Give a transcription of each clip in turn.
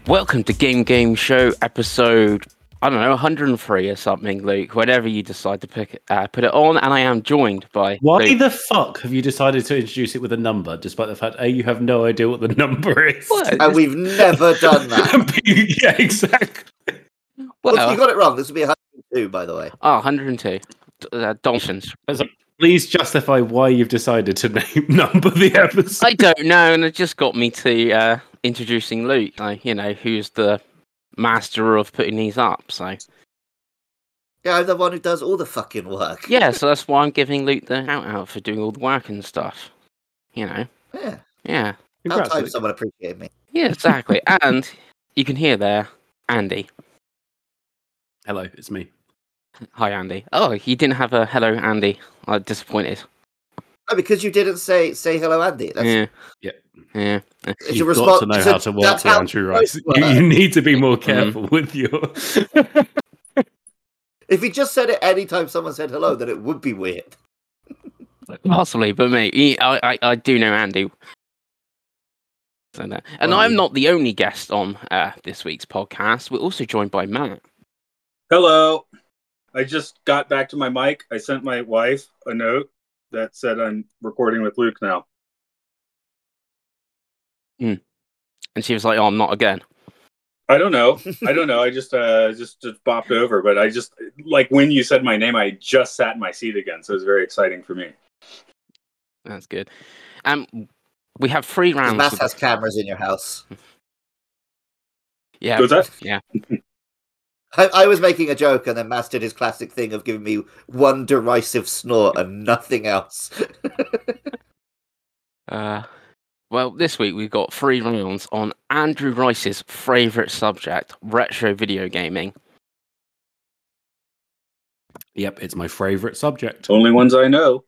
Welcome to Game Show episode, 103 or something, Luke. Whatever you decide to put it on, and I am joined by. Why Luke. the fuck have you decided to introduce it with a number, despite the fact you have no idea what the number is? What? And we've never done that. Yeah, exactly. Well, you got it wrong. This will be 102, by the way. 102. Dolphins. Please justify why you've decided to number the episode. I don't know, and it just got me to introducing Luke. Who's the master of putting these up. So Yeah, I'm the one who does all the fucking work. yeah, so that's why I'm giving Luke the shout out for doing all the work and stuff. Yeah. Yeah. How time someone appreciate me. Yeah, exactly. And you can hear there, Andy. Hello, it's me. Hi, Andy. Oh, you didn't have a hello, Andy. I'm disappointed. Oh, because you didn't say hello, Andy. That's, Yeah. It's You've your got to know response. how to work with Andrew Rice. work. You need to be more careful with your... If you just said it anytime someone said hello, then it would be weird. Possibly, but mate, I do know Andy. And I'm not the only guest on this week's podcast. We're also joined by Matt. Hello. I just got back to my mic. I sent my wife a note that said I'm recording with Luke now. And she was like, "Oh, not again." I don't know. I just bopped over, but I just like when you said my name, I just sat in my seat again, so it was very exciting for me. That's good. We have 3 rounds. Matt has cameras in your house. Yeah. Was that? Yeah. I was making a joke, and then Matt did his classic thing of giving me one derisive snort and nothing else. Well, this week we've got 3 rounds on Andrew Rice's favourite subject, retro video gaming. Yep, it's my favourite subject. Only ones I know.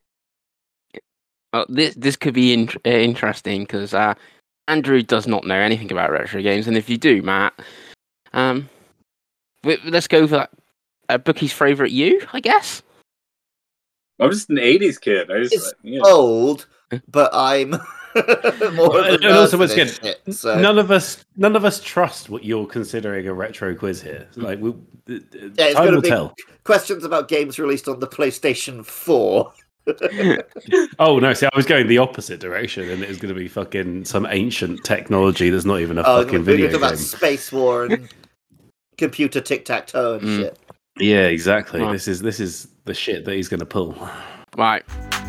This could be interesting because Andrew does not know anything about retro games, and if you do, Matt, let's go for that. Bookie's favourite you, I guess. I'm just an '80s kid. It's old, but I'm more. And also, once again, shit, so. none of us trust what you're considering a retro quiz here. Like, it's time going will to be tell. questions about games released on the PlayStation 4. Oh no! See, I was going the opposite direction, and it was going to be fucking some ancient technology that's not even a fucking video game. About Space War and computer tic-tac-toe and shit. Yeah, exactly. Right. This is the shit that he's going to pull. Right.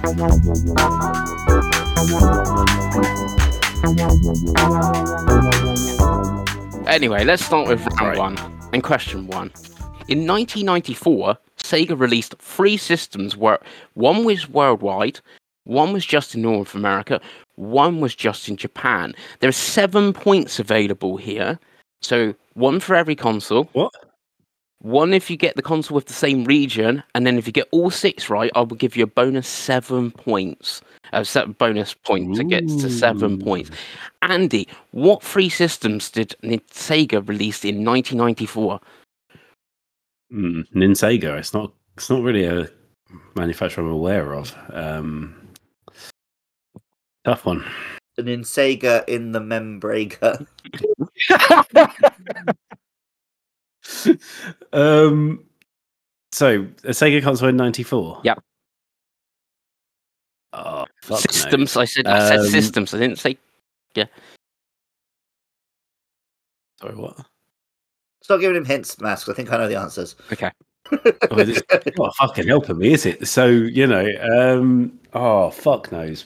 Anyway, let's start with round 1 and question 1. In 1994, Sega released 3 systems where one was worldwide, one was just in North America, one was just in Japan. There are 7 points available here. So 1 for every console. What? 1 if you get the console with the same region, and then if you get all 6 right, I will give you a bonus 7 points. Bonus point to get to 7 points. Andy, what 3 systems did Sega release in 1994? Ninsega. It's not really a manufacturer I'm aware of. Tough one. An Insega in the Membrega. So a Sega console in '94. Yep. Oh, fuck Systems. no. I said systems. I didn't say. Yeah. Sorry, what? Stop giving him hints, Mask. I think I know the answers. Okay. It's not fucking helping me, is it? So oh fuck knows.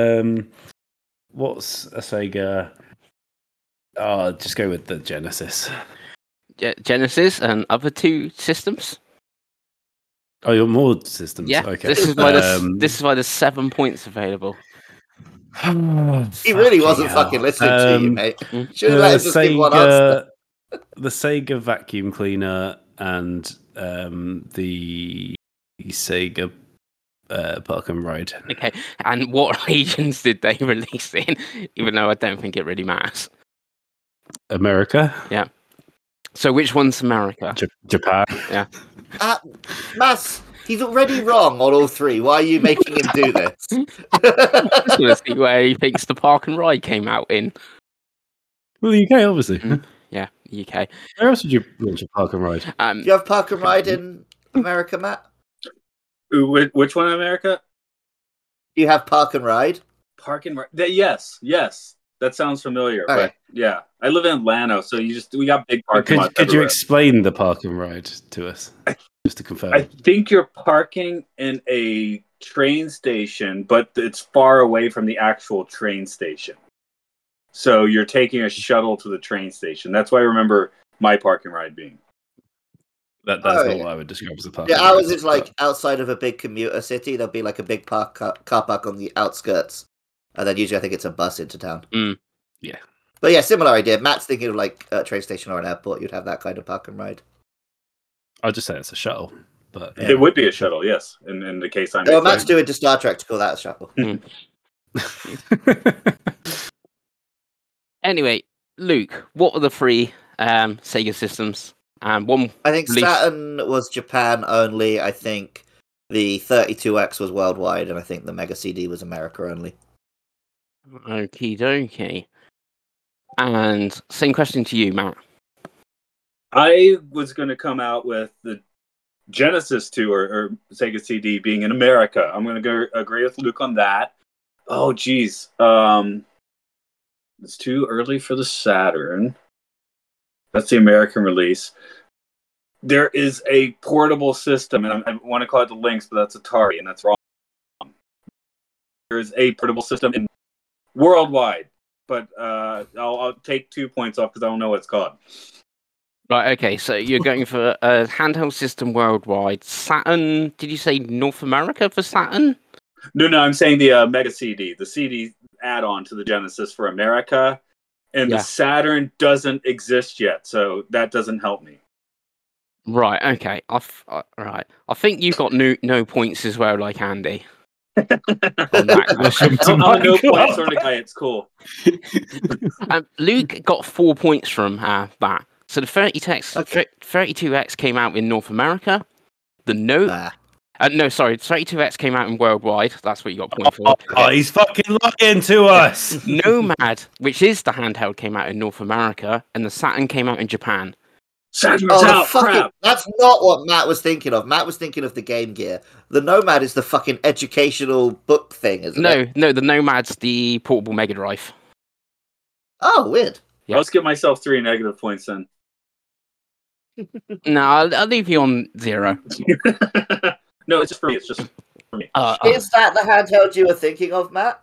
What's a Sega? Oh, just go with the Genesis. Genesis and other 2 systems. Oh, you're more systems. Yeah. Okay. This is why there's 7 points available. He really wasn't fucking listening to you, mate. Should have let him just give one answer. The Sega vacuum cleaner and the Sega Park and Ride. Okay. And what regions did they release in? Even though I don't think it really matters. America. Yeah. So which one's America? Japan. Yeah. Mas, he's already wrong on all 3. Why are you making him do this? I just want to see where he thinks the Park and Ride came out in. Well, the UK, obviously. Yeah. UK. Where else would you launch a park and ride? Do you have Park and Ride in America, Matt? Which one in America? Do you have Park and Ride? Park and Ride. Yes. That sounds familiar. Okay. But yeah, I live in Atlanta, so we got big parking lots. Could you explain the park and ride to us, just to confirm? I think you're parking in a train station, but it's far away from the actual train station. So you're taking a shuttle to the train station. That's why I remember my park and ride being. That's not what I would describe as a park. Yeah, ours is like outside of a big commuter city. There'll be like a big car park on the outskirts, and then usually I think it's a bus into town. Yeah. But yeah, similar idea. Matt's thinking of like a train station or an airport. You'd have that kind of park and ride. I'll just say it's a shuttle, but It would be a shuttle, yes. In the case I'm. Oh, Matt's doing to Star Trek to call that a shuttle. Anyway, Luke, what were the 3 Sega systems? One. I think Saturn was Japan only. I think the 32X was worldwide, and I think the Mega CD was America only. Okie dokie. And same question to you, Matt. I was going to come out with the Genesis 2 or Sega CD being in America. I'm going to agree with Luke on that. Oh, geez. It's too early for the Saturn. That's the American release. There is a portable system, and I want to call it the Lynx, but that's Atari, and that's wrong. There's a portable system in worldwide, but I'll take 2 points off because I don't know what it's called. Right, okay, so you're going for a handheld system worldwide. Saturn, did you say North America for Saturn? No, I'm saying the Mega CD. The CD add-on to the Genesis for America. And the Saturn doesn't exist yet, so that doesn't help me. Right, okay. Right. I think you got no points as well, like Andy. On that question. No points on the guy, it's cool. Luke got 4 points from that. So the 32X came out in North America. The Note... no, sorry, 32X came out in worldwide. That's what you got points for. Oh, he's fucking lying to us. Nomad, which is the handheld, came out in North America, and the Saturn came out in Japan. Saturn's out, crap. That's not what Matt was thinking of. Matt was thinking of the Game Gear. The Nomad is the fucking educational book thing, isn't it? No, the Nomad's the portable Mega Drive. Oh, weird. Yeah. Let's give myself 3 negative points then. No, I'll leave you on 0. No, it's just for me. Is that the handheld you were thinking of, Matt?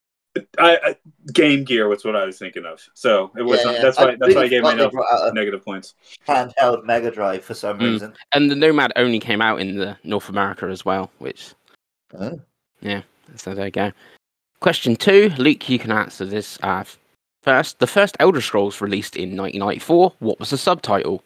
Game Gear was what I was thinking of. So it was. That's why I gave myself negative points. Handheld Mega Drive for some reason. And the Nomad only came out in the North America as well, which. Yeah. So there you go. Question 2, Luke. You can answer this first. The first Elder Scrolls released in 1994. What was the subtitle?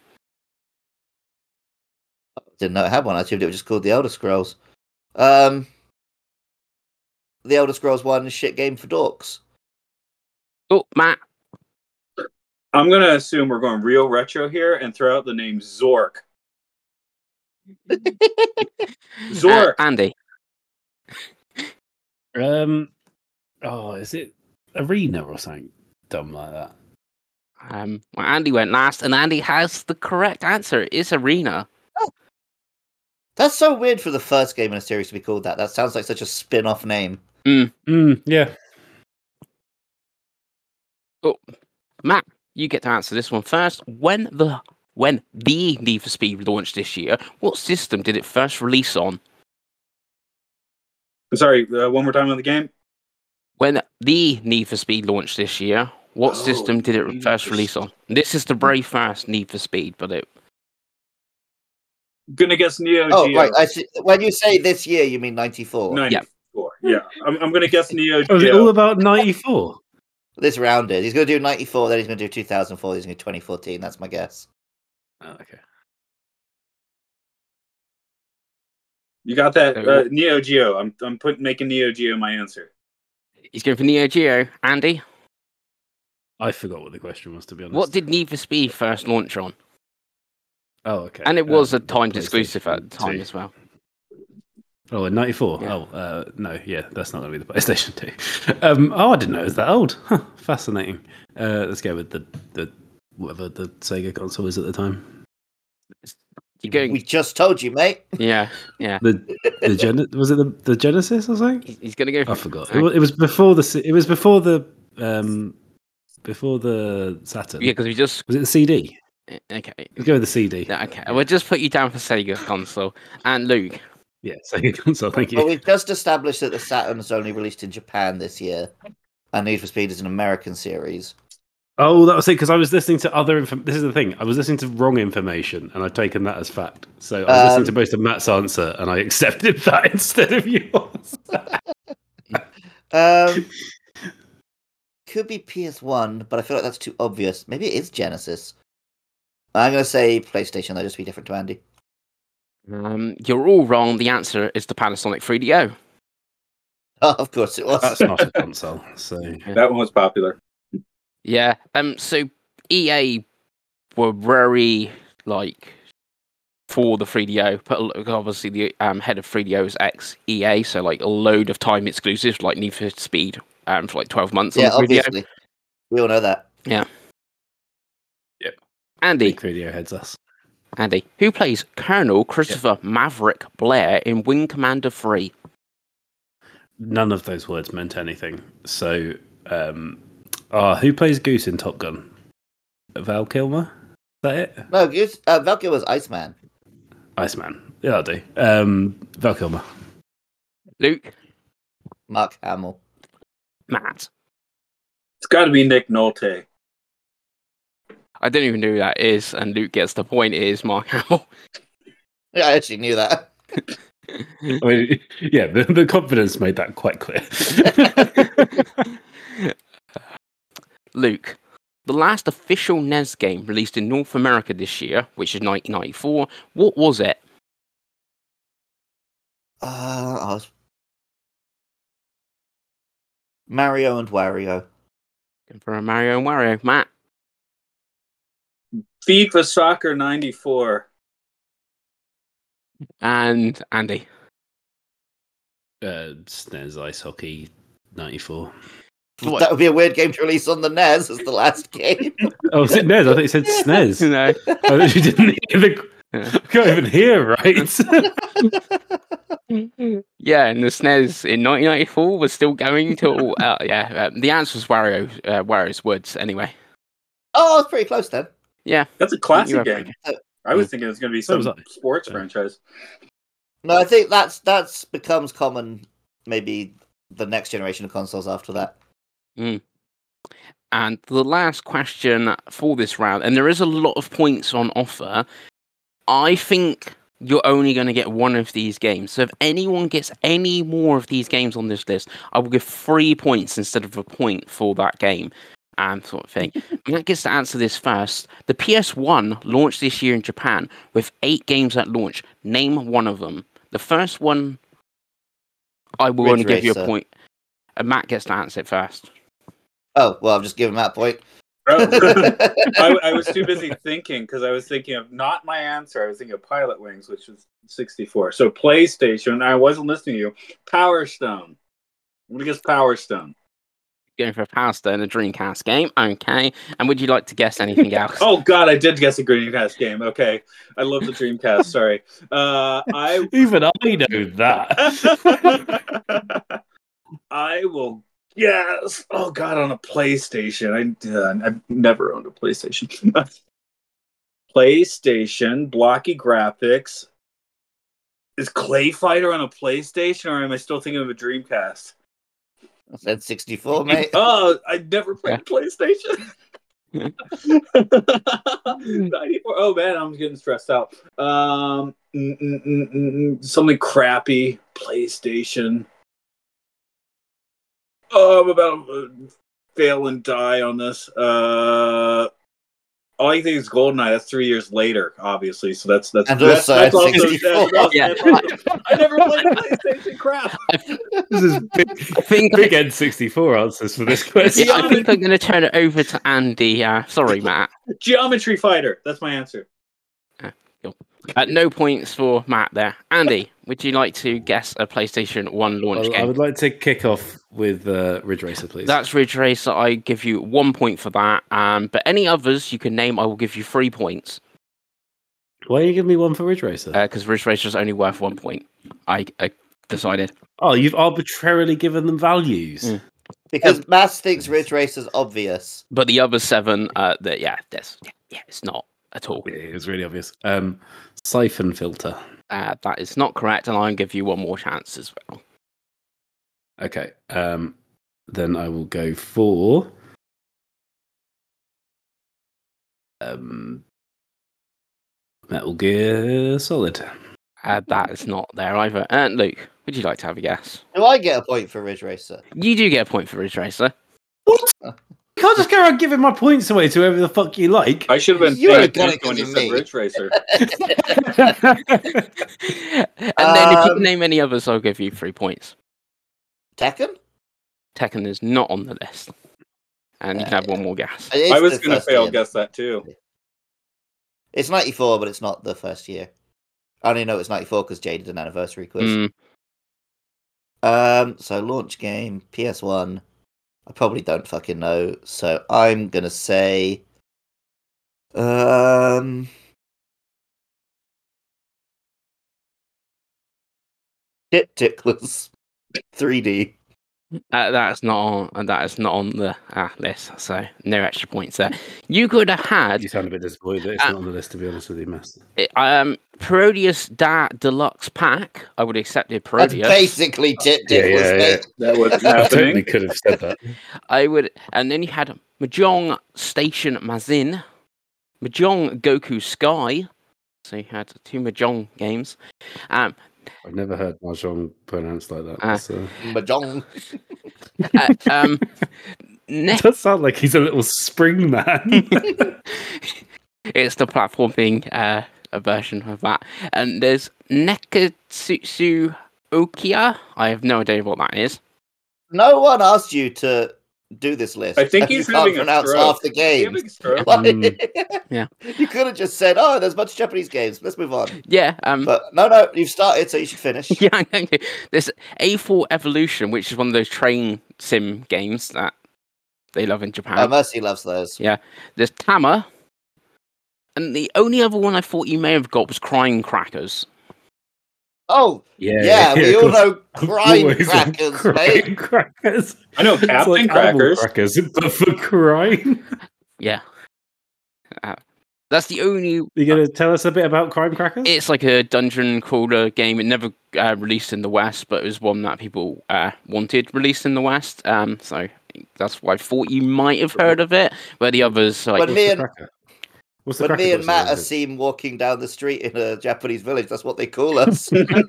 Didn't know it had one. I assumed it was just called The Elder Scrolls. The Elder Scrolls 1 shit game for dorks. Oh, Matt. I'm going to assume we're going real retro here and throw out the name Zork. Zork. Andy. Is it Arena or something dumb like that? Well, Andy went last, and Andy has the correct answer. It is Arena. That's so weird for the first game in a series to be called that. That sounds like such a spin-off name. Yeah. Oh, Matt, you get to answer this one first. When the Need for Speed launched this year, what system did it first release on? Sorry, one more time on the game. When the Need for Speed launched this year, what system did it first release on? This is the very first Need for Speed, but it... Gonna guess Neo Geo. Oh, right. When you say this year, you mean 94? 94. Yeah. I'm gonna guess Neo Geo. Was it all about 94? This round is. He's going to do 94, then he's going to do 2004, he's going to do 2014. That's my guess. Oh, okay. You got that? Neo Geo. I'm making Neo Geo my answer. He's going for Neo Geo. Andy? I forgot what the question was, to be honest. What did Need for Speed first launch on? Oh, okay. And it was a timed exclusive at the time as well. Oh, in 94? Yeah. Oh, no, yeah, that's not going to be the PlayStation 2. I didn't know it was that old. Huh, fascinating. Let's go with the whatever the Sega console is at the time. You're going. We just told you, mate. Yeah. Was it the Genesis or something? He's going to go. I forgot. It was before the. It was before the Saturn. Yeah, because we just. Was it the CD? Okay. Let's go with the CD. Okay, we'll just put you down for Sega console. And Luke. Yeah, Sega console. Thank you. Well, we've just established that the Saturn is only released in Japan this year, and Need for Speed is an American series. Oh, that was it, because I was listening to other information. This is the thing. I was listening to wrong information, and I've taken that as fact. So I was listening to most of Matt's answer, and I accepted that instead of yours. Could be PS1, but I feel like that's too obvious. Maybe it is Genesis. I'm going to say PlayStation, though, just to be different to Andy. You're all wrong. The answer is the Panasonic 3DO. Oh, of course it was. That's not a console. So That one was popular. Yeah. So EA were very for the 3DO, but obviously the head of 3DO is ex-EA, so a load of time exclusives like Need for Speed for 12 months. Yeah, on the 3DO. obviously. We all know that. Yeah. Yep. Andy. Big 3DO heads us. Andy, who plays Colonel Christopher Maverick Blair in Wing Commander 3? None of those words meant anything. So, who plays Goose in Top Gun? Val Kilmer? Is that it? No, Val Kilmer's Iceman. Iceman. Yeah, I'll do. Val Kilmer. Luke? Mark Hamill. Matt? It's got to be Nick Nolte. I don't even know who that is, and Luke gets the point. It is Mark Hamill. Yeah, I actually knew that. I mean, yeah, the confidence made that quite clear. Luke, the last official NES game released in North America this year, which is 1994, what was it? Mario and Wario. Going for a Mario and Wario. Matt? FIFA Soccer 94. And Andy? SNES Ice Hockey 94. What? That would be a weird game to release on the NES as the last game. Oh, was it NES? I thought you said SNES. No. I literally didn't hear I can't even hear, right? Yeah, and the SNES in 1994 was still going till... the answer was Wario's Woods, anyway. Oh, it's pretty close then. Yeah. That's a classic game. I was thinking it was going to be some sports franchise. No, I think that's becomes common maybe the next generation of consoles after that. And the last question for this round, and there is a lot of points on offer. I think you're only going to get one of these games. So if anyone gets any more of these games on this list, I will give 3 points instead of a point for that game. Sort of thing. Matt gets to answer this first. The PS1 launched this year in Japan with 8 games at launch. Name one of them. The first one, I will only give you a point. And Matt gets to answer it first. Oh, well, I'm just giving Matt a point. I was too busy thinking because I was thinking of not my answer. I was thinking of Pilot Wings, which was 64. So PlayStation, I wasn't listening to you. Power Stone. I'm going to guess Power Stone. Going for a Power Stone, a Dreamcast game. Okay. And would you like to guess anything else? Oh, God, I did guess a Dreamcast game. Okay. I love the Dreamcast. Sorry. Even I know that. I will guess. Oh, God, on a PlayStation. I've never owned a PlayStation. PlayStation, blocky graphics. Is Clay Fighter on a PlayStation, or am I still thinking of a Dreamcast? I said 64, mate. Oh, I never played PlayStation. 94. Oh man, I'm getting stressed out. Something crappy. PlayStation. Oh, I'm about to fail and die on this. All I think is GoldenEye. That's 3 years later, obviously. So that's and that's also also. 64. That's also I never played PlayStation crap. This is big N64 answers for this question. Yeah, I think I'm going to turn it over to Andy. Sorry, Matt. Geometry Fighter. That's my answer. No points for Matt there. Andy, would you like to guess a PlayStation 1 launch game? I would like to kick off with Ridge Racer, please. That's Ridge Racer. I give you 1 point for that. But any others you can name, I will give you 3 points. Why are you giving me 1 for Ridge Racer? Because Ridge Racer is only worth 1 point. I decided. Oh, you've arbitrarily given them values. Because Mass thinks Ridge Racer's obvious. But the other 7, it's not at all. It was really obvious. Siphon Filter. That is not correct, and I'll give you 1 more chance as well. Okay. Then I will go for Metal Gear Solid. That is not there either. Luke, would you like to have a guess? Do I get a point for Ridge Racer? You do get a point for Ridge Racer. What? You can't just go around giving my points away to whoever the fuck you like. I should have been You paying would've done it attention when you 'cause of said me. Ridge Racer. And then if you can name any others, I'll give you 3 points. Tekken? Tekken is not on the list. And you can have 1 more guess. It's I was the going to first fail year. guess that too. It's 94, but it's not the first year. I only know it's 94 because Jay did an anniversary quiz. So launch game, PS1. I probably don't fucking know. So I'm gonna say Tip Ticklers 3D. That is not on the list, so no extra points there. You could have had You sound a bit disappointed that it's not on the list, to be honest with you, Master. Parodius Deluxe Pack. I would have accepted That's Parodius. basically Tip Ticklers, Yeah. mate. That was I totally happening. could have said that. I would, and then you had Mahjong Station Mazin, Mahjong Goku Sky. So you had 2 Mahjong games. I've never heard Mahjong pronounced like that. So. Mahjong. It does sound like he's a little spring man. It's the platforming a version of that. And there's Nekatsu Okia. I have no idea what that is. No one asked you to do this list. I think and he's you can't having a pronounce stroke. half the Is he games. having a stroke? Yeah. You could have just said, "Oh, there's a bunch of Japanese games. Let's move on." Yeah. But no, you've started, so you should finish. Yeah, I'm going to. There's A4 Evolution, which is one of those train sim games that they love in Japan. Mercy loves those. Yeah. There's Tama. And the only other one I thought you may have got was Crime Crackers. Oh, Yeah, we of all course. know Crime Always Crackers, Crime mate. Crackers. I know It's Captain like Animal Crackers. Crackers, but for crime. Yeah. That's the only. You going to tell us a bit about Crime Crackers? It's like a dungeon crawler game. It never released in the West, but it was one that people wanted released in the West. So that's why I thought you might have heard of it. Where the others, like, When me and What's the when me cracker and Matt got are to do seen walking down the street in a Japanese village, that's what they call us.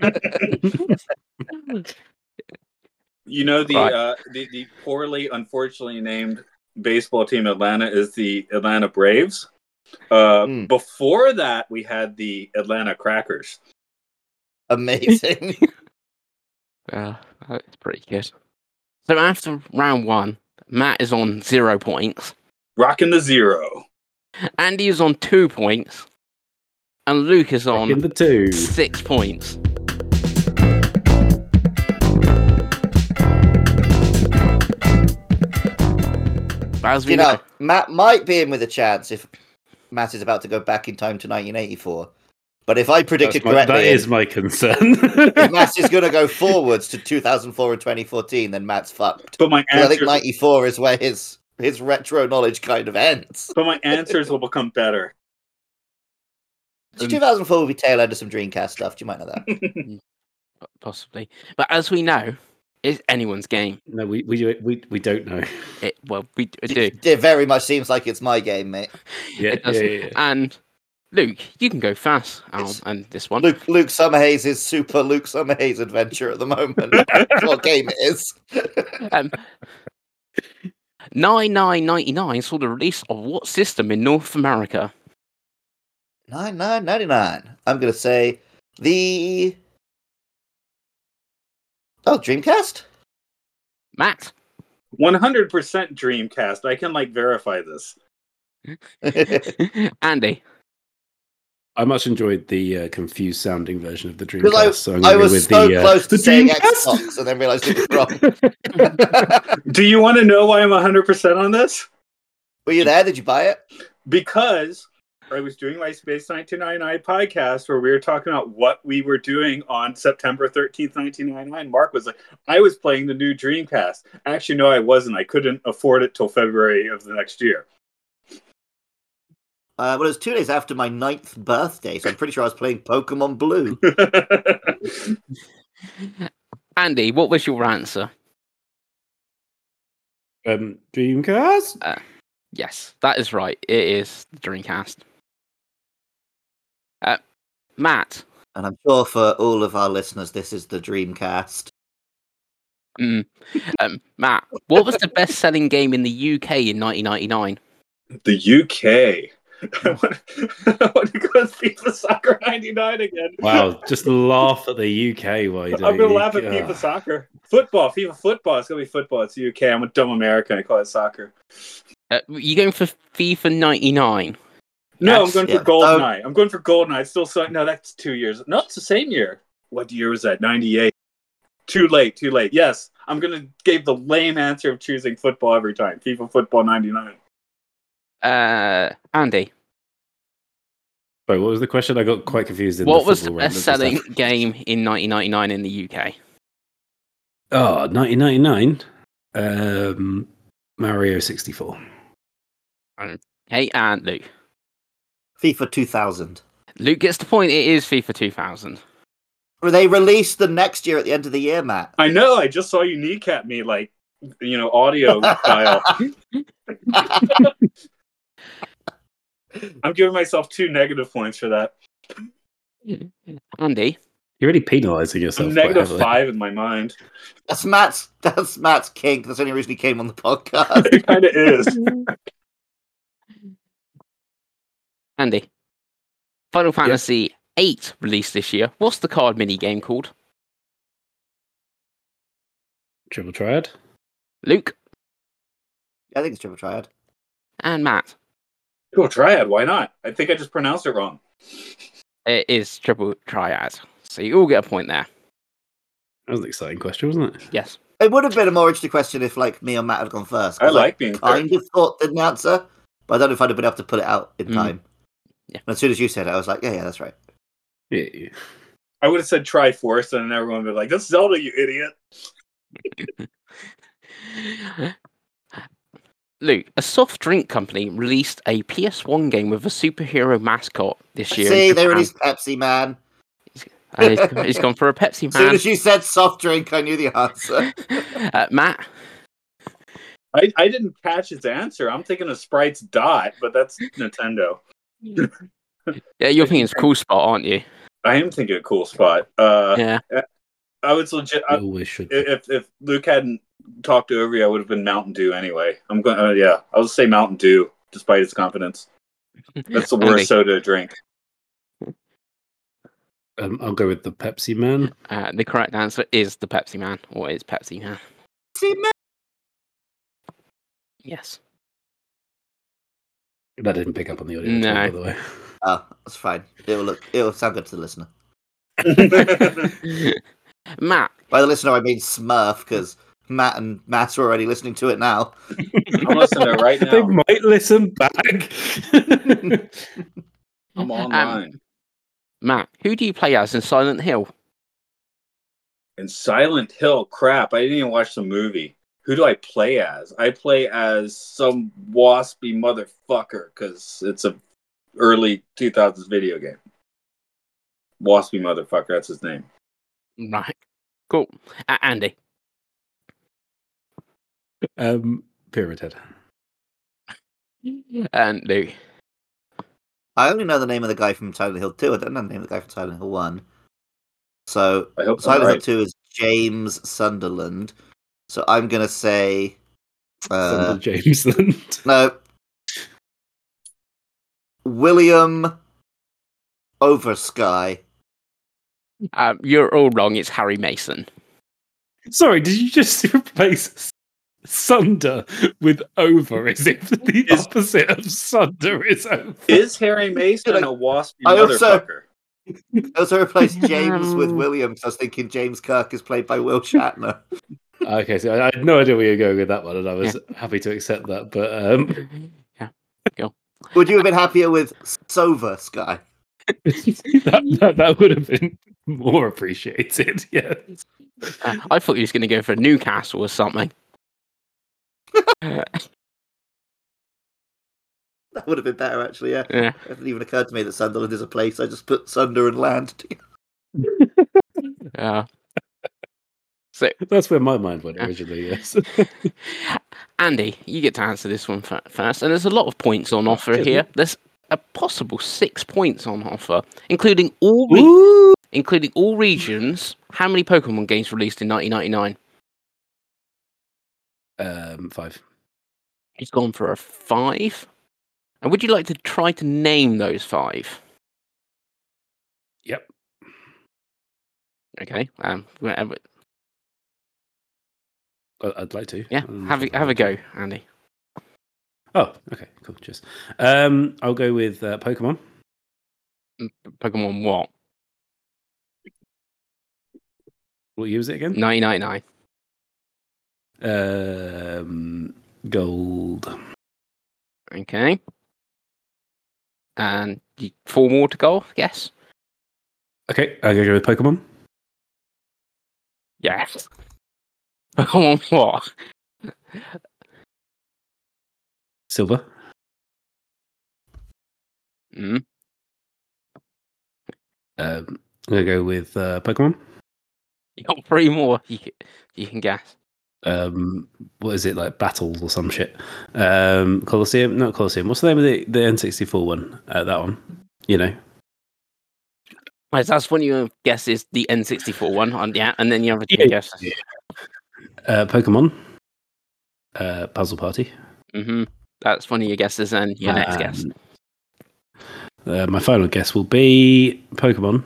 You know Right. the poorly, unfortunately named baseball team Atlanta is the Atlanta Braves. Before that, we had the Atlanta Crackers. Amazing. it's pretty good. So after round 1, Matt is on 0 points. Rocking the 0. Andy is on 2 points. And Luke is in on the 2. 6 points. As we You know, know, Matt might be in with a chance if Matt is about to go back in time to 1984. But if I predicted correctly, That is my concern. if Matt is going to go forwards to 2004 and 2014, then Matt's fucked. But my 'Cause I think answers, 94 is where his retro knowledge kind of ends. but my answers will become better. So 2004 will be tail end of some Dreamcast stuff. You might know that. possibly. But as we know, it's anyone's game. No, we don't know. We do. It very much seems like it's my game, mate. Yeah, It does. yeah. And Luke, you can go fast It's- on this one. Luke Summerhays' Super Luke Summerhays adventure at the moment. That's what game it is. 9999 saw the release of what system in North America? 99.99. I'm gonna say the Dreamcast. Matt? 100% Dreamcast. I can verify this. Andy? I much enjoyed the confused sounding version of the Dreamcast. Because So I was so close to saying Dreamcast? Xbox and then realised it was wrong. Do you want to know why I'm 100% on this? Were you there? Did you buy it? Because I was doing my Space 1999 podcast where we were talking about what we were doing on September 13th, 1999. Mark was like, I was playing the new Dreamcast. Actually, no, I wasn't. I couldn't afford it till February of the next year. Well, it was 2 days after my 9th birthday, so I'm pretty sure I was playing Pokemon Blue. Andy, what was your answer? Dreamcast? Yes, that is right. It is the Dreamcast. Matt. And I'm sure for all of our listeners, this is the Dreamcast. Matt, what was the best-selling game in the UK in 1999? The UK. I want to go with FIFA Soccer 99 again. Wow, just laugh at the UK. Why I'm going to laugh at FIFA Soccer. Football, FIFA football. It's going to be football. It's the UK. I'm a dumb American. I call it soccer. You going for FIFA 99? No, Yes. I'm going for GoldenEye. I'm going for GoldenEye. It's still so. No, that's 2 years. No, it's the same year. What year was that? 98. Too late. Yes, I'm going to give the lame answer of choosing football every time. FIFA football 99. Andy. Sorry, what was the question? I got quite confused. What was the best-selling game in 1999 in the UK? Oh, 1999? Mario 64. Hey, and Luke. FIFA 2000. Luke gets the point. It is FIFA 2000. Well, they released the next year at the end of the year, Matt. I know. I just saw you kneecap me, like, audio style. I'm giving myself 2 negative points for that. Andy. You're really penalising yourself. I'm negative 5 in my mind. That's Matt's kink. That's the only reason he came on the podcast. It kind of is. Andy. Final Fantasy 8 released this year. What's the card mini game called? Triple Triad? Luke. I think it's Triple Triad. And Matt. Cool, Triad. Why not? I think I just pronounced it wrong. It is Triple Triad. So you all get a point there. That was an exciting question, wasn't it? Yes. It would have been a more interesting question if, like, me or Matt had gone first. I like being kind of thought the answer, but I don't know if I'd have been able to put it out in time. Yeah. And as soon as you said it, I was like, yeah, that's right. Yeah. I would have said Triforce, and everyone would be like, "That's Zelda, you idiot." Luke, a soft drink company released a PS1 game with a superhero mascot this year. See, they released Pepsi Man. He's gone for a Pepsi As soon Man. as you said soft drink, I knew the answer. Matt? I didn't catch his answer. I'm thinking of Sprite's Dot, but that's Nintendo. Yeah, you're thinking it's Cool Spot, aren't you? I am thinking a Cool Spot. Yeah. I was legit. Always should be. If Luke hadn't talked over you, I would have been Mountain Dew anyway. I'm going. I'll just say Mountain Dew, despite his confidence. That's the worst soda to drink. I'll go with the Pepsi Man. The correct answer is the Pepsi Man, or is Pepsi Man. See, Matt. Yes. That didn't pick up on the audio, No. by the way. Oh, that's fine. It'll sound good to the listener. Matt. By the listener, I mean Smurf, because Matt and Matt are already listening to it now. I'm listening to it right now. They might listen back. I'm online. Matt, who do you play as in Silent Hill? In Silent Hill, crap, I didn't even watch the movie. Who do I play as? I play as some waspy motherfucker, because it's a early 2000s video game. Waspy motherfucker, that's his name. Right. Cool. Andy. Pyramid Head. And Luke. I only know the name of the guy from Silent Hill 2. I don't know the name of the guy from Silent Hill 1. So, I hope Silent I'm Hill right. 2 is James Sunderland. So I'm going to say... Thunder Jamesland. No. William Oversky. You're all wrong. It's Harry Mason. Sorry, did you just replace Sunder with over, as if the opposite of Sunder is over. Is Harry Mason a waspy I motherfucker? also replaced James with William because I was thinking James Kirk is played by Will Shatner. Okay, so I had no idea where you were going with that one, and I was happy to accept that. But yeah, go. Would you have been happier with Sova, Sky? that would have been more appreciated. Yeah. I thought he was going to go for Newcastle or something. That would have been better, actually. Yeah. It hasn't even occurred to me that Sunderland is a place. I just put Sunder and land together. Yeah. So that's where my mind went originally. Yes. Andy, you get to answer this one first, and there's a lot of points on offer here. There's a possible 6 points on offer, including all regions. How many Pokemon games released in 1999? 5. He's gone for a 5. And would you like to try to name those 5? Yep. Okay. I'd like to. Yeah. Have a go, Andy. Oh, okay, cool. Cheers. I'll go with Pokemon. Pokemon what? What year was it again? 1999. Gold. Okay. And 4 more to go, yes? Okay, I'll go with Pokemon. Yes. Pokemon what? Silver. Mm. I'm going to go with Pokemon. You got 3 more you can guess. What is it, like Battles or some shit? Colosseum? Not Colosseum. What's the name of the N64 one? That one. You know. Right, that's when you guess is the N64 one. And then you have a guess. Pokemon. Puzzle Party. Mm-hmm. That's one of your guesses, and your next guess. My final guess will be Pokemon.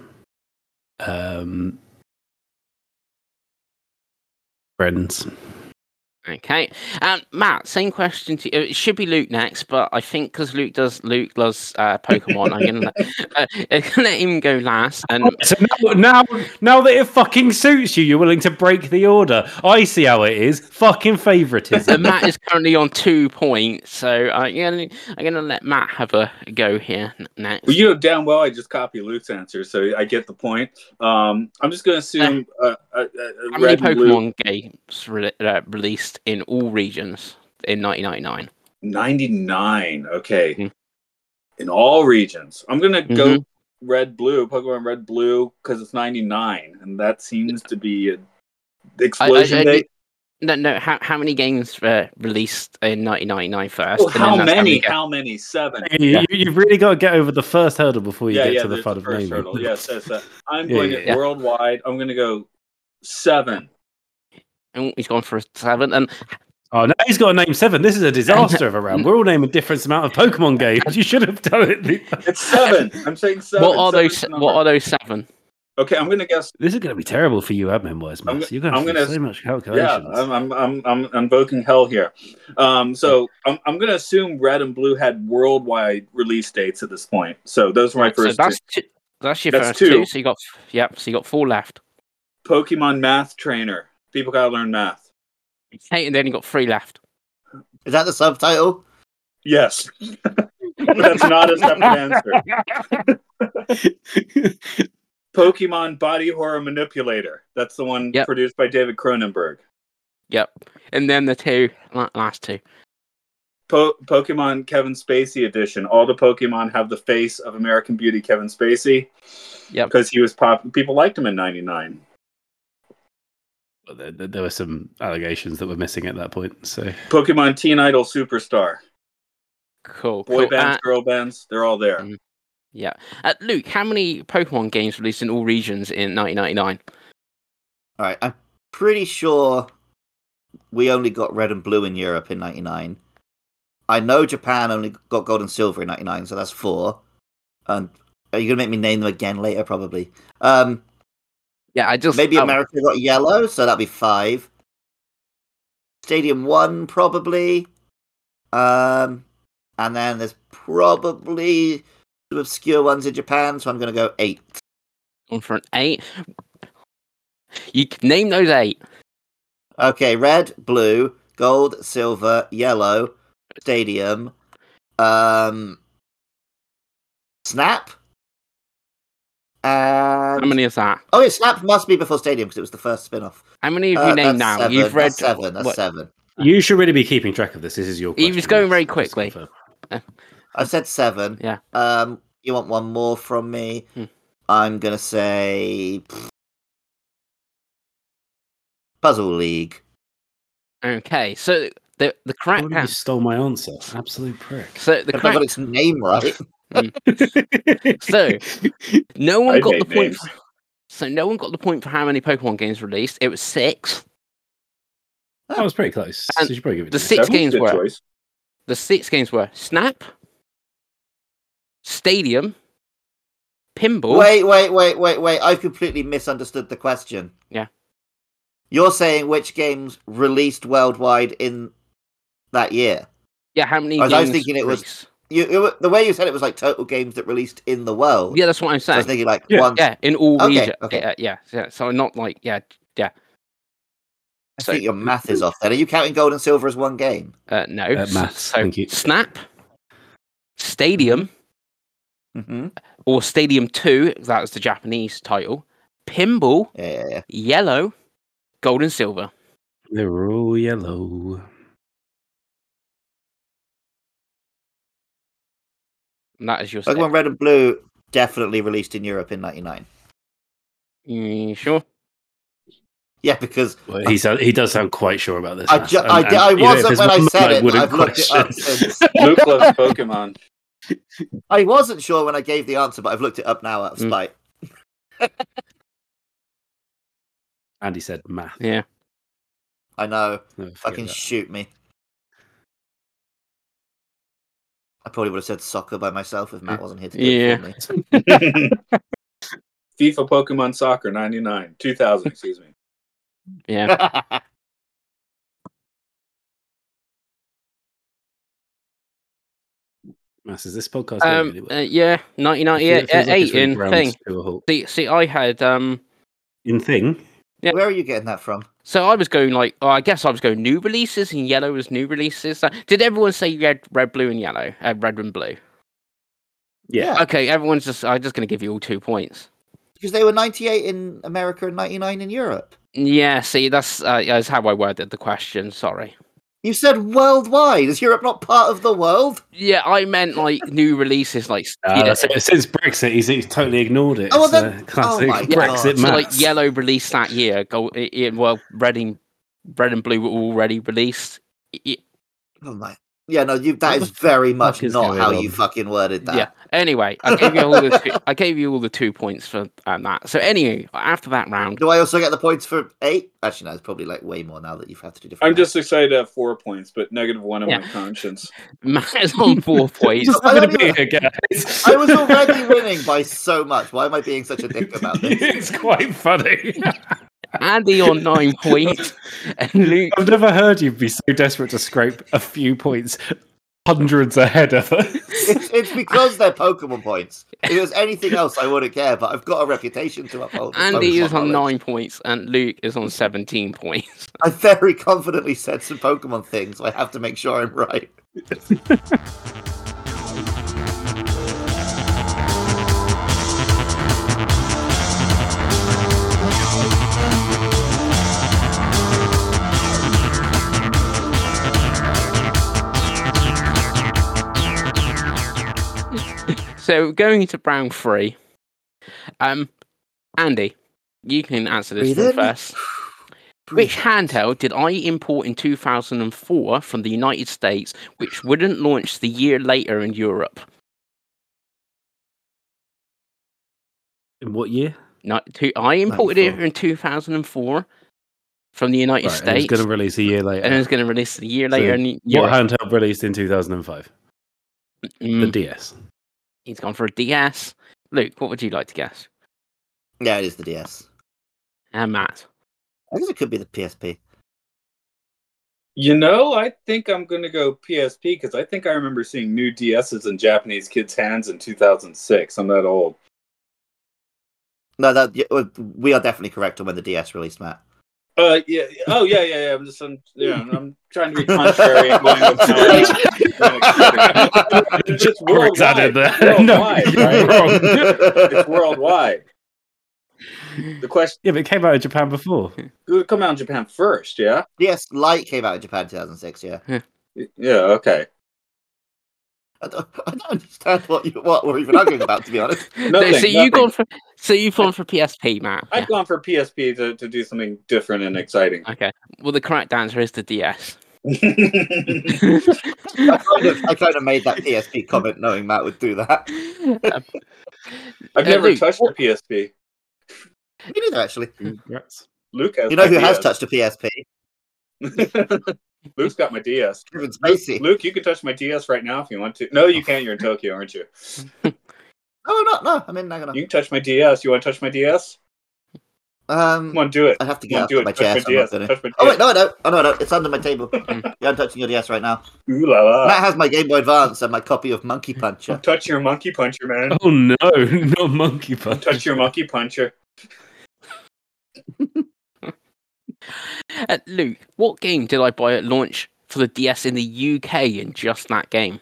Friends. Okay, Matt. Same question to you. It should be Luke next, but I think because Luke loves Pokemon, I'm gonna let him go last. And so now that it fucking suits you, you're willing to break the order. I see how it is. Fucking favoritism. Matt is currently on 2 points, so I'm gonna let Matt have a go here next. Well, you know damn well I just copy Luke's answer, so I get the point. I'm just gonna assume how many Pokemon games released in all regions in 1999? 99. Okay. Mm-hmm. In all regions. I'm going to go Pokemon Red Blue, because it's 99, and that seems to be an explosion date. No. How many games released in 1999 first? Well, how many? How many? 7. You've really got to get over the first hurdle before you get to the fun of naming. Yes. I'm going worldwide. I'm going to go 7. And he's gone for a 7. And oh no, he's got to name 7. This is a disaster of a round. We're all naming different amount of Pokemon games. You should have done it. It's 7. I'm saying 7. What are those 7? Okay, I'm going to guess. This is going to be terrible for you, admin-wise, man. You're going to do so much calculations. Yeah, I'm invoking hell here. So I'm going to assume Red and Blue had worldwide release dates at this point. So those were my first. So that's your first 2. So you got 4 left. Pokemon Math Trainer. People gotta learn math. Okay, and then you got 3 left. Is that the subtitle? Yes. That's not a separate answer. Pokemon Body Horror Manipulator. That's the one produced by David Cronenberg. Yep. And then the last 2. Pokemon Kevin Spacey edition. All the Pokemon have the face of American Beauty Kevin Spacey. Yep. Because he was people liked him in 99. There were some allegations that were missing at that point. So Pokemon Teen Idol Superstar. Cool. Boy bands, girl bands, they're all there. Yeah. Luke, how many Pokemon games released in all regions in 1999? All right, I'm pretty sure we only got Red and Blue in Europe in 99. I know Japan only got Gold and Silver in 99, so that's 4. And are you going to make me name them again later, probably? Yeah, maybe America got Yellow, so that'd be 5. Stadium 1, probably. And then there's probably some obscure ones in Japan, so I'm going to go 8. On for an 8. You can name those 8. Okay, red, blue, gold, silver, yellow, stadium, Snap. And... How many is that? Oh, yeah, Snap must be before Stadium because it was the first spin-off. How many have you named now? 7. You've read That's 7. That's 7. You should really be keeping track of this. This is your question. He was going very quickly. I said 7. Yeah. You want one more from me? I'm going to say... Puzzle League. Okay, so the correct You stole my answer. Absolute prick. So the If I got its name right. So no one got the point. Names. So no one got the point for how many Pokemon games released. It was 6. That was pretty close. And So you should probably give it the to me. 6 Seven's a games good were choice. the 6 games were Snap, Stadium, Pinball. Wait. I've completely misunderstood the question. Yeah. You're saying which games released worldwide in that year? Yeah, how many? I was games thinking it was- released? The way you said it was like total games that released in the world. Yeah, that's what I'm So I saying. was thinking like Yeah. one. Yeah, in all Okay, regions. okay. Yeah. So not like yeah. I So think your math is off then. Are you counting gold and silver as one game? no. Maths, So thank you. Snap, Stadium, Mm-hmm. or Stadium 2. That was the Japanese title. Pinball, Yeah. Yellow, Gold and Silver. They're all yellow. And that is your. Pokemon Red and Blue definitely released in Europe in '99. Sure. Yeah, because Well, he does sound quite sure about this. I Matt. wasn't when I said it, but wouldn't I've looked it up question. since. Luke loves Pokemon. I wasn't sure when I gave the answer, but I've looked it up now out of spite. Andy said math. Yeah. I know. Never forget Fucking that. shoot me. I probably would have said soccer by myself if Matt wasn't here to do it for me. FIFA Pokemon Soccer 99. 2000, excuse me. Yeah. Mass, is this podcast going anywhere? Yeah. 1998. It feels like 8 it's really in ground thing. to a halt. See, I had In thing? Yeah. Where are you getting that from? So I was going like, I guess I was going new releases, and yellow was new releases. Did everyone say red, blue, and yellow? Red and blue. Yeah. Okay, everyone's just. I'm just going to give you all 2 points. Because they were 98 in America and 99 in Europe. Yeah. See, that's how I worded the question. Sorry. You said worldwide. Is Europe not part of the world? Yeah, I meant like new releases, like Since Brexit, he's totally ignored it. Oh, well, It's then- classic oh my Brexit God. so like maths. yellow released that year. Well, red and blue were already released. Oh my. Yeah, no, that What is the very fuck much is not going how on? you fucking worded that. Yeah. Anyway, I gave you all the I gave you all the 2 points for that. So anyway, after that round, Do I also get the points for 8? Actually, no, it's probably like way more now that you've had to do different. I'm just excited to have 4 points, but -1 on Yeah. my conscience. Matt is on 4 points. Just I having don't a even- beer, guys. I was already winning by so much. Why am I being such a dick about this? It's quite funny. Andy on 9 points, and Luke. I've never heard you be so desperate to scrape a few points, hundreds ahead of us. It's because they're Pokemon points. If it was anything else, I wouldn't care, but I've got a reputation to uphold. with Andy Pokemon is on knowledge. 9 points, and Luke is on 17 points. I very confidently said some Pokemon things, so I have to make sure I'm right. So going into round 3, Andy, you can answer this Breathe one in. first. Which handheld did I import in 2004 from the United States, which wouldn't launch the year later in Europe? In what year? I imported it 94. in 2004 from the United Right, and States, it's going to release a year later. and it's going to release the year So later in what Europe. handheld released in 2005? The Mm, DS. he's gone for a DS. Luke, what would you like to guess? Yeah, it is the DS. And Matt. I guess it could be the PSP. I think I'm going to go PSP because I think I remember seeing new DSs in Japanese kids' hands in 2006. I'm that old. No, we are definitely correct on when the DS released, Matt. Yeah. Oh, yeah. I'm trying to be contrary and going with my It's worldwide. Worldwide, right? It's worldwide. The question. Yeah, but it came out in Japan before. It would come out in Japan first, yeah. DS Lite came out in Japan in 2006. Yeah. Yeah. Okay. I don't understand what we're even arguing about, to be honest. You've gone for PSP, Matt. I've gone for PSP to do something different and exciting. Okay. Well, the correct answer is the DS. I kind of made that PSP comment knowing Matt would do that. I've never touched a PSP. Me neither, actually. Congrats. Luke has. You know who has touched a PSP? Luke's got my DS. Kevin Spacey. Luke, you can touch my DS right now if you want to. No, you can't. You're in Tokyo, aren't you? No, I'm in Nagano. You can touch my DS. You want to touch my DS? Come on, do it. I have to get out my chest. Oh wait, no, I know. It's under my table. Yeah, I'm touching your DS right now. Ooh la la. Matt has my Game Boy Advance and my copy of Monkey Puncher. Touch your Monkey Puncher, man. Oh no, not Monkey Puncher. Touch your Monkey Puncher. Luke, what game did I buy at launch for the DS in the UK in just that game?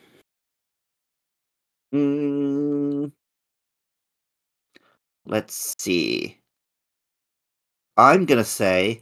Let's see. I'm going to say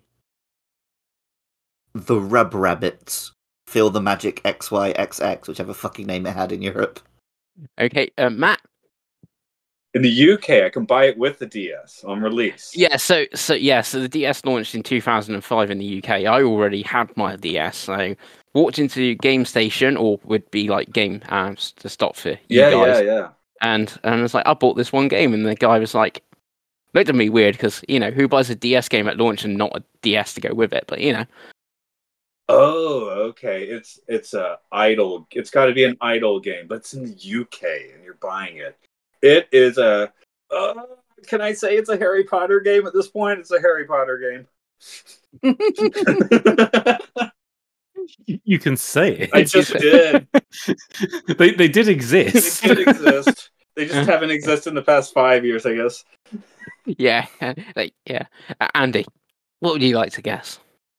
the Rub Rabbits. Feel the Magic XYXX, whichever fucking name it had in Europe. Okay, Matt? In the UK, I can buy it with the DS on release. Yeah, so the DS launched in 2005 in the UK. I already had my DS, so walked into Game Station, or would be like Game to stop for you guys. Yeah. And I was like, I bought this one game, and the guy was like, looked at me weird because who buys a DS game at launch and not a DS to go with it? But Oh, okay. It's a idle. It's got to be an idle game, but it's in the UK, and you're buying it. It is a. Can I say it's a Harry Potter game at this point? It's a Harry Potter game. You can say it. I just did. They did exist. They did exist. They just haven't existed in the past 5 years, I guess. Yeah, Andy, what would you like to guess?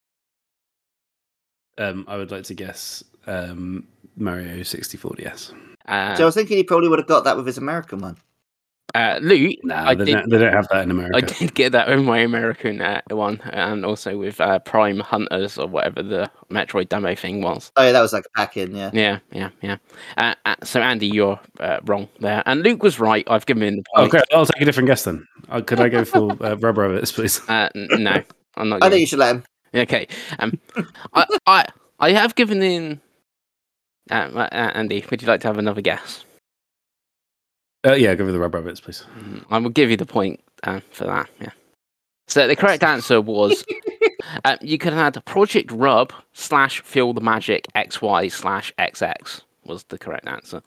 I would like to guess Mario 64 DS. So I was thinking he probably would have got that with his American one. Luke, they don't have that in America. I did get that with my American one, and also with Prime Hunters or whatever the Metroid demo thing was. Oh yeah, that was like a pack-in, yeah. Yeah. So Andy, you're wrong there, and Luke was right. I've given him the point. Okay, I'll take a different guess then. Could I go for Rub Rabbits, please? No, I'm not. I think you should let him. Okay. I have given in. Andy, would you like to have another guess? Yeah, go with the Rub Rabbits, please. I will give you the point for that. Yeah. So the correct answer was you could have had Project Rub / Feel the Magic XY/XX was the correct answer.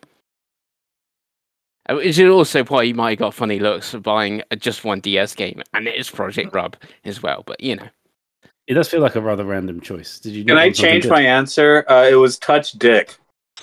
Which is also why you might have got funny looks for buying just one DS game, and it is Project Rub as well. But it does feel like a rather random choice. Did you? Can I change my answer? It was Touch Dick.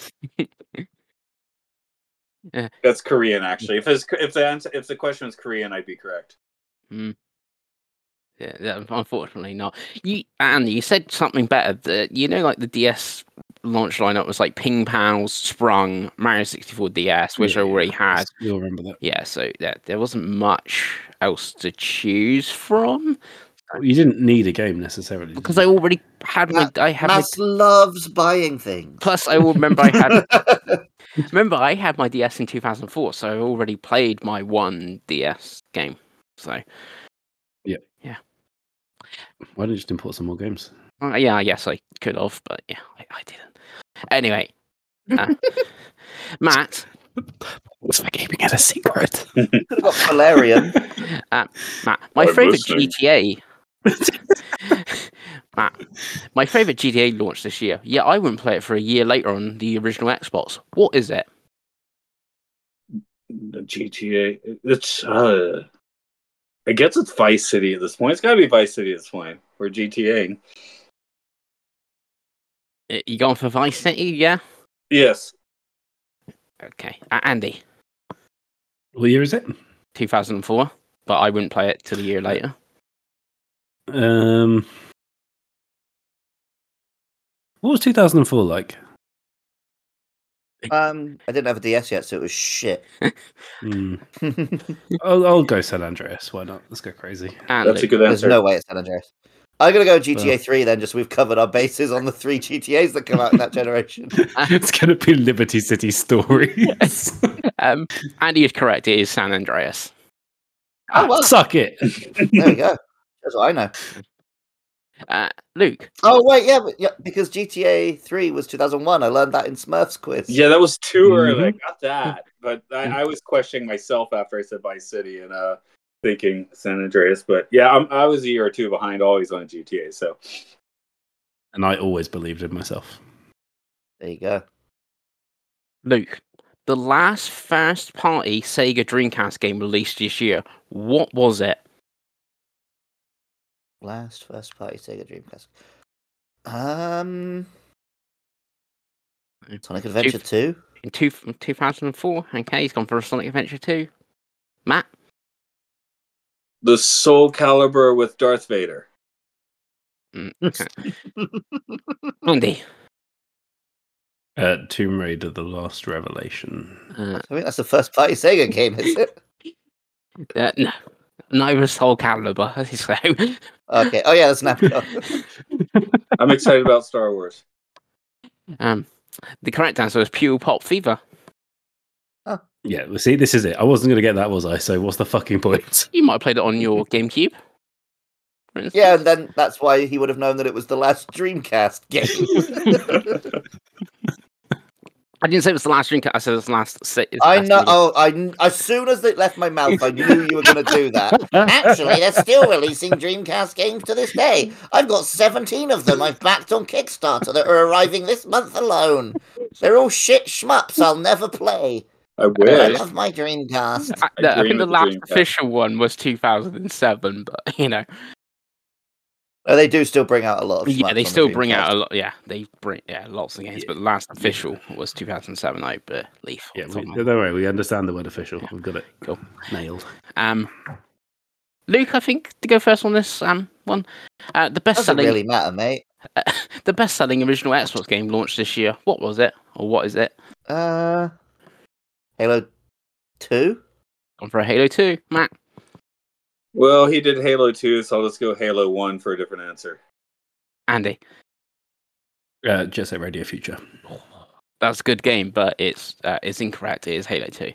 Yeah. That's Korean, actually. If the question was Korean, I'd be correct. Yeah, unfortunately not. Andy, you said something better. Like the DS launch lineup was like Ping Pals, Sprung, Mario 64 DS, which I already had. You'll remember that. Yeah, so there wasn't much else to choose from. You didn't need a game necessarily because I already had my. Matt loves buying things. Plus, I remember I had. Remember, I had my DS in 2004, so I already played my one DS game. So, yeah. Why didn't you just import some more games? Yeah, I guess I could have, but yeah, I didn't. Anyway, Matt, was my gaming at a secret? Valerian. Matt, my favorite GTA. Matt, my favorite GTA launched this year. Yeah, I wouldn't play it for a year later on the original Xbox. What is it? The GTA. It's I guess it's Vice City at this point. It's got to be Vice City at this point. Or GTA. You going for Vice City? Yeah. Yes. Okay. Andy. What year is it? 2004, but I wouldn't play it till a year later. What was 2004 like? I didn't have a DS yet, so it was shit. I'll go San Andreas. Why not? Let's go crazy. And That's a good There's answer. no way it's San Andreas. I'm gonna go GTA 3 then. Just we've covered our bases on the 3 GTAs that come out in that generation. It's going to be Liberty City Stories. Andy is correct. It is San Andreas. Oh, well. Suck it. There we go. That's what I know. Luke. Oh wait, yeah, because GTA 3 was 2001. I learned that in Smurfs quiz. Yeah, that was too early. I Mhm. got that, but I was questioning myself after I said Vice City and thinking San Andreas. But yeah, I was a year or two behind always on GTA. So And I always believed in myself. There you go. Luke. The last first-party Sega Dreamcast game released this year. What was it? Last first party Sega Dreamcast. Sonic Adventure 2. In 2004. Okay, he's gone for a Sonic Adventure 2. Matt. the Soul Calibur with Darth Vader. Okay. Andy. Tomb Raider: The Last Revelation. I think that's the first party Sega game, is it? No. Neither Soul Calibur. So, Okay. Oh yeah, that's Namco. I'm excited about Star Wars. the correct answer was Pure Pop Fever. Yeah, well, see, this is it. I wasn't going to get that, was I? So what's the fucking point? You might have played it on your GameCube. for instance. Yeah, and then that's why he would have known that it was the last Dreamcast game. I didn't say it was the last Dreamcast. I said it was the last. I know. Oh, as soon as it left my mouth, I knew you were going to do that. Actually, they're still releasing Dreamcast games to this day. I've got 17 of them I've backed on Kickstarter that are arriving this month alone. They're all shit shmups I'll never play. I But I wish. love my Dreamcast. I dream think the of the last Dreamcast. official one was 2007, but you know, Oh, they do still bring out a lot of shmups yeah, they on the still bring out Dreamcast. a lot. Yeah, they bring lots of games, but the last official was 2007, I believe. Yeah, Something like don't worry. We understand the word official. We've got it Cool. nailed. that. Luke, I think to go first on this one. The best Doesn't selling, really matter, mate. the best selling original Xbox game launched this year. What was it, or what is it? Halo 2? Gone for a Halo 2, Matt. Well, he did Halo 2, so I'll just go Halo 1 for a different answer. Andy. Jet Set Radio Future. That's a good game, but it's incorrect. It is Halo 2.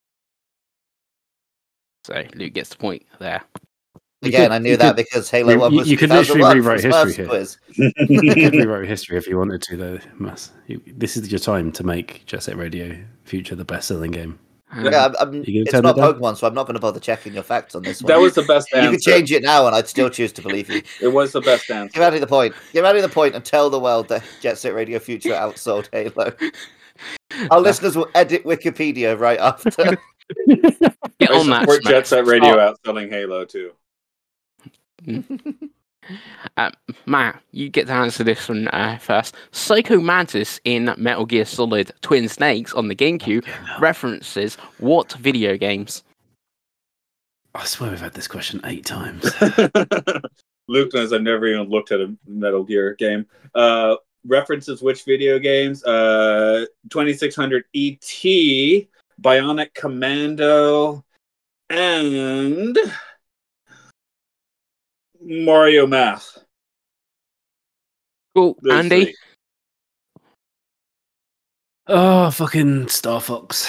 So Luke gets the point there. Again, I knew that because Halo 1 was you could literally 2001 rewrite from history Smurfs here. quiz. You could rewrite history if you wanted to, though. This is your time to make Jet Set Radio Future the best-selling game. Yeah, You gonna it's turn not it down? Pokemon, so I'm not going to bother checking your facts on this one. That was the best You answer. could change it now, and I'd still choose to believe you. It was the best answer. Give Andy the point. Give Andy the point and tell the world that Jet Set Radio Future outsold Halo. Our listeners will edit Wikipedia right after. Get I on that. support Smash. Jet Set Radio Oh, outselling Halo 2. Matt, you get to answer this one first. Psycho Mantis in Metal Gear Solid Twin Snakes on the GameCube references what video games? I swear we've had this question 8 times. Luke knows I've never even looked at a Metal Gear game. References which video games? 2600 ET, Bionic Commando, and Mario Math. Cool, Those Andy. three. Oh, fucking Star Fox.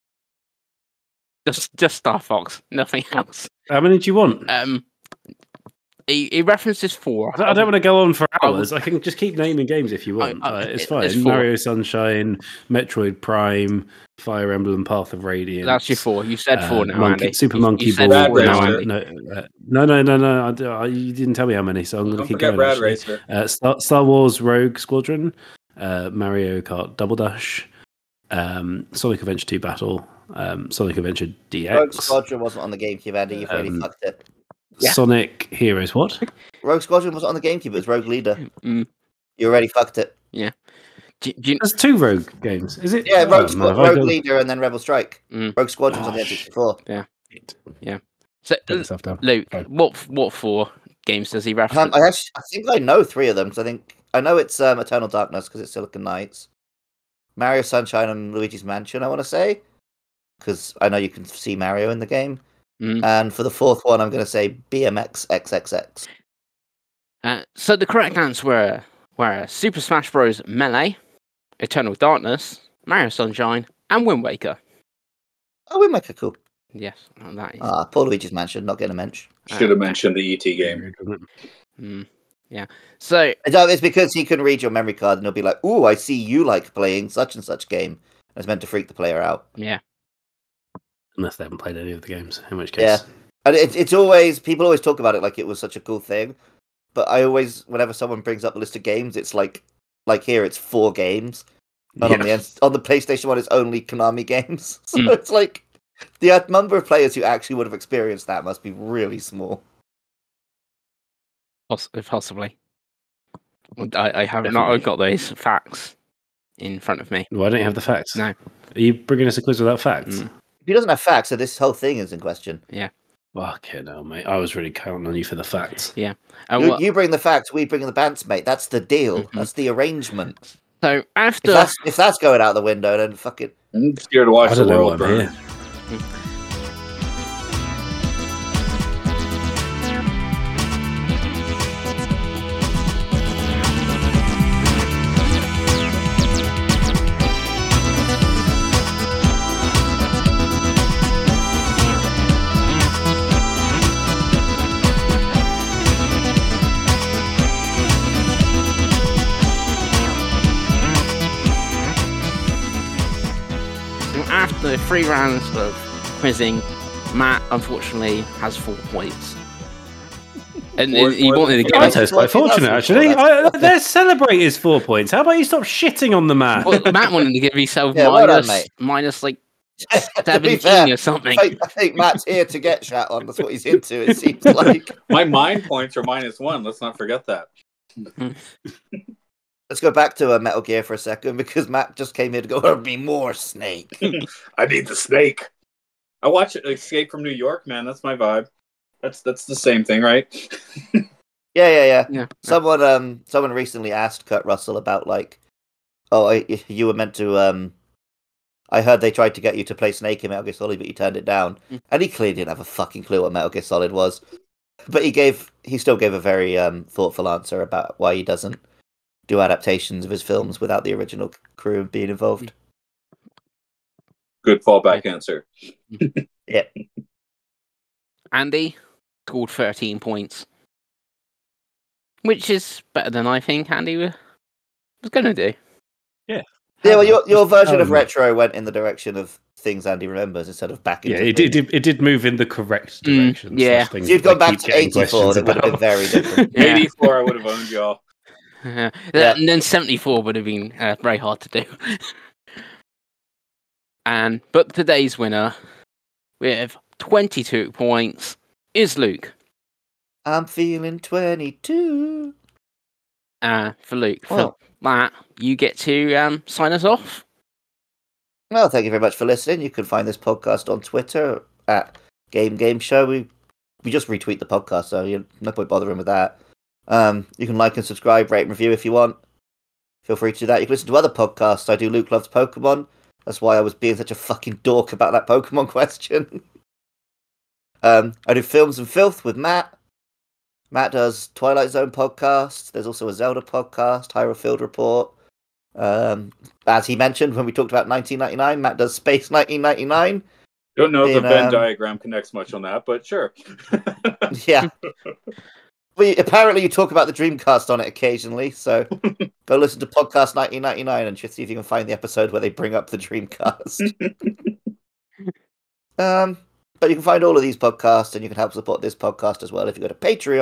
Just Star Fox, nothing else. How many do you want? He references 4. I don't want to go on for I would- hours. I can just keep naming games if you want. It's fine. it's 4. Mario Sunshine, Metroid Prime, Fire Emblem, Path of Radiance. That's your 4. You said 4 now, Monkey, Andy. Super You Monkey said Ball. 4 now, Racer. Andy. No. You didn't tell me how many, so I'm going to Don't keep forget going. Rad actually. Racer. Star Wars Rogue Squadron, Mario Kart Double Dash, Sonic Adventure 2 Battle, Sonic Adventure DX, Rogue Squadron wasn't on the GameCube, Andy. You've already fucked it. Yeah. Sonic Heroes. What? Rogue Squadron wasn't on the GameCube. It was Rogue Leader. Mm. You already fucked it. There's 2 Rogue games. Is it? Yeah, Rogue Rogue Leader and then Rebel Strike. Rogue Squadron's on the N64. So, Get myself down. Luke, Fine. what 4 games does he reference? I think I know 3 of them. Because I know it's Eternal Darkness because it's Silicon Knights, Mario Sunshine and Luigi's Mansion. I want to say because I know you can see Mario in the game. And for the 4th one, I'm going to say BMX XXX. So the correct answers were Super Smash Bros. Melee, Eternal Darkness, Mario Sunshine, and Wind Waker. Oh, Wind Waker, cool. Yes, that is. Poor Luigi's Mansion, not getting a mention. Should have mentioned the ET game. Yeah. So it's because he can read your memory card and he'll be like, "Ooh, I see you like playing such and such game." And it's meant to freak the player out. Yeah. Unless they haven't played any of the games, in which case. Yeah. And it's always, people always talk about it like it was such a cool thing. But I always, whenever someone brings up a list of games, it's like here, it's 4 games. And on the PlayStation 1, it's only Konami games. So it's like, the number of players who actually would have experienced that must be really small. Possibly. I have not got those facts in front of me. Why don't you have the facts? No. Are you bringing us a quiz without facts? If he doesn't have facts, so this whole thing is in question. Yeah. Fucking hell, mate. I was really counting on you for the facts. Yeah. You bring the facts, we bring the bants, mate. That's the deal. That's the arrangement. So after... If that's going out the window, then fuck it. I'm scared to watch the world burn. After 3 rounds of quizzing, Matt unfortunately has 4 points. And he wanted to get I was quite fortunate, actually. Let's celebrate his 4 points. How about you stop shitting on the man? Well, Matt wanted to give himself minus like 17 or something. I think Matt's here to get shat on. That's what he's into, it seems like. My mind points are -1. Let's not forget that. Let's go back to Metal Gear for a second, because Matt just came here to go, there'll be more Snake. I need the snake. I watch Escape from New York, man. That's my vibe. That's the same thing, right? Yeah. Someone recently asked Kurt Russell about you were meant to. I heard they tried to get you to play Snake in Metal Gear Solid, but you turned it down, and he clearly didn't have a fucking clue what Metal Gear Solid was. But he still gave a very thoughtful answer about why he doesn't do adaptations of his films without the original crew being involved. Good fallback answer. Yeah. Andy scored 13 points, which is better than I think Andy was going to do. Yeah. Yeah, well, your version of retro went in the direction of things Andy remembers instead of back into it did move in the correct direction. Yeah. If you'd gone back to 84, it would have been very different. 84, I would have owned y'all. And then 74 would have been very hard to do. But today's winner with 22 points is Luke. I'm feeling 22. For Luke. For Matt, you get to sign us off. Well, thank you very much for listening. You can find this podcast on Twitter at Game Show. We just retweet the podcast, so no point bothering with that. You can like and subscribe, rate and review if you want. Feel free to do that. You can listen to other podcasts. I do Luke Loves Pokemon. That's why I was being such a fucking dork about that Pokemon question. I do Films and Filth with Matt. Matt does Twilight Zone podcast. There's also a Zelda podcast, Hyrule Field Report. As he mentioned when we talked about 1999, Matt does Space 1999. Don't know if the Venn diagram connects much on that, but sure. Yeah. Apparently you talk about the Dreamcast on it occasionally, so go listen to Podcast 1999 and just see if you can find the episode where they bring up the Dreamcast. But you can find all of these podcasts, and you can help support this podcast as well if you go to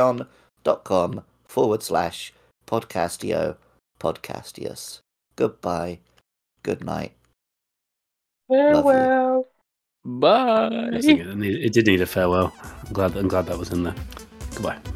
patreon.com/Podcastio. Goodbye. Good night. Farewell. Bye. It did need a farewell. I'm glad that was in there. Goodbye.